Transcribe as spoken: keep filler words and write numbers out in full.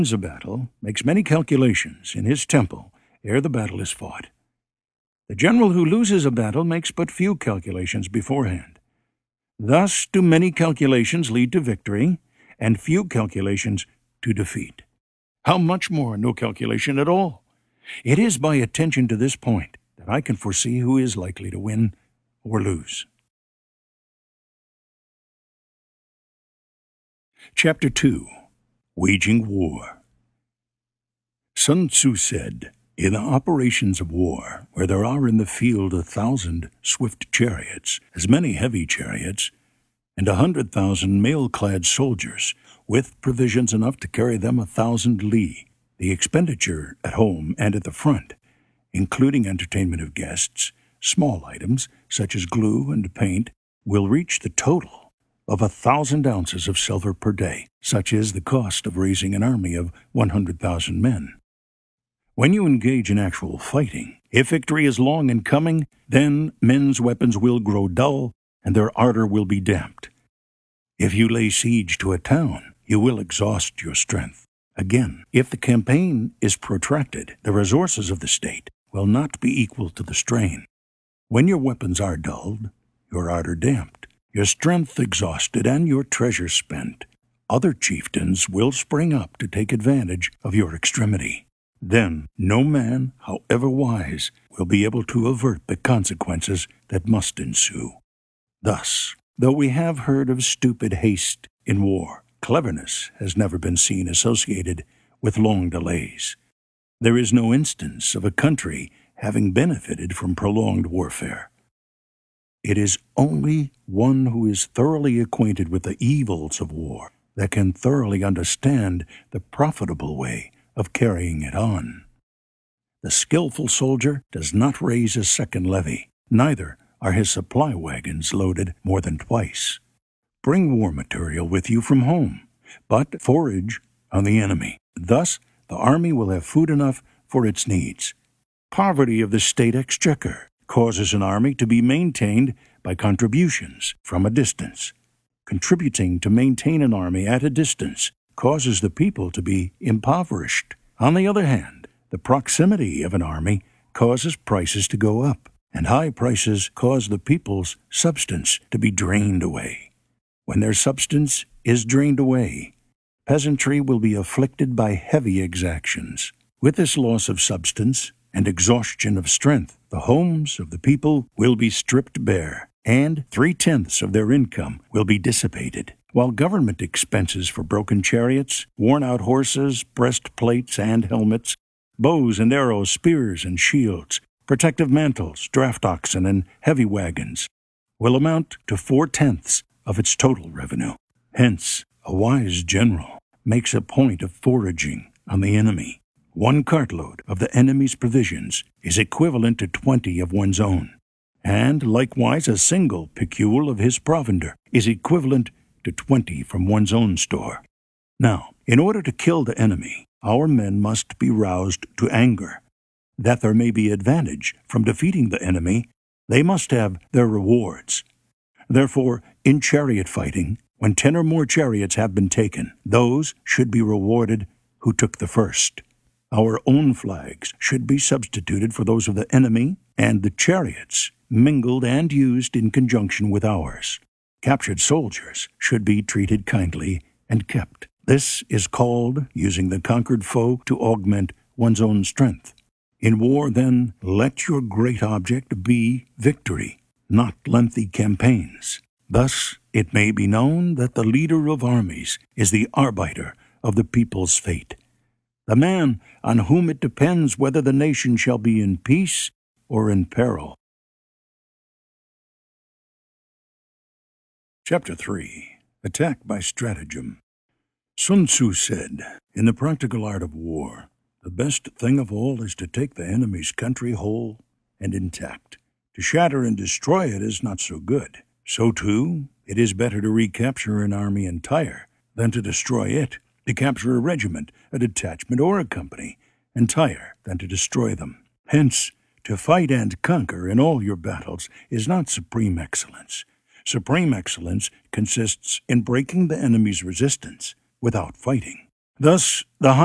A battle makes many calculations in his temple ere the battle is fought. The general who loses a battle makes but few calculations beforehand. Thus do many calculations lead to victory, and few calculations to defeat. How much more no calculation at all? It is by attention to this point that I can foresee who is likely to win or lose. Chapter two. Waging War. Sun Tzu said, "In the operations of war, where there are in the field a thousand swift chariots, as many heavy chariots, and a hundred thousand mail-clad soldiers, with provisions enough to carry them a thousand li, the expenditure at home and at the front, including entertainment of guests, small items such as glue and paint, will reach the total of a thousand ounces of silver per day, such is the cost of raising an army of one hundred thousand men. When you engage in actual fighting, if victory is long in coming, then men's weapons will grow dull, and their ardor will be damped. If you lay siege to a town, you will exhaust your strength. Again, if the campaign is protracted, the resources of the state will not be equal to the strain. When your weapons are dulled, your ardor damped, your strength exhausted, and your treasure spent, other chieftains will spring up to take advantage of your extremity. Then no man, however wise, will be able to avert the consequences that must ensue. Thus, though we have heard of stupid haste in war, cleverness has never been seen associated with long delays. There is no instance of a country having benefited from prolonged warfare. It is only one who is thoroughly acquainted with the evils of war that can thoroughly understand the profitable way of carrying it on. The skillful soldier does not raise a second levy, neither are his supply wagons loaded more than twice. Bring war material with you from home, but forage on the enemy. Thus, the army will have food enough for its needs. Poverty of the state exchequer causes an army to be maintained by contributions from a distance. Contributing to maintain an army at a distance causes the people to be impoverished. On the other hand, the proximity of an army causes prices to go up, and high prices cause the people's substance to be drained away. When their substance is drained away, peasantry will be afflicted by heavy exactions. With this loss of substance and exhaustion of strength, the homes of the people will be stripped bare, and three-tenths of their income will be dissipated, while government expenses for broken chariots, worn-out horses, breastplates and helmets, bows and arrows, spears and shields, protective mantles, draft oxen, and heavy wagons will amount to four-tenths of its total revenue. Hence, a wise general makes a point of foraging on the enemy. One cartload of the enemy's provisions is equivalent to twenty of one's own, and likewise a single picule of his provender is equivalent to twenty from one's own store. Now, in order to kill the enemy, our men must be roused to anger. That there may be advantage from defeating the enemy, they must have their rewards. Therefore, in chariot fighting, when ten or more chariots have been taken, those should be rewarded who took the first. Our own flags should be substituted for those of the enemy, and the chariots mingled and used in conjunction with ours. Captured soldiers should be treated kindly and kept. This is called using the conquered foe to augment one's own strength. In war, then, let your great object be victory, not lengthy campaigns. Thus, it may be known that the leader of armies is the arbiter of the people's fate, the man on whom it depends whether the nation shall be in peace or in peril. Chapter three. Attack by Stratagem. Sun Tzu said, "In the practical art of war, the best thing of all is to take the enemy's country whole and intact. To shatter and destroy it is not so good. So, too, it is better to recapture an army entire than to destroy it, to capture a regiment, a detachment, or a company entire than to destroy them. Hence, to fight and conquer in all your battles is not supreme excellence. Supreme excellence consists in breaking the enemy's resistance without fighting. Thus, the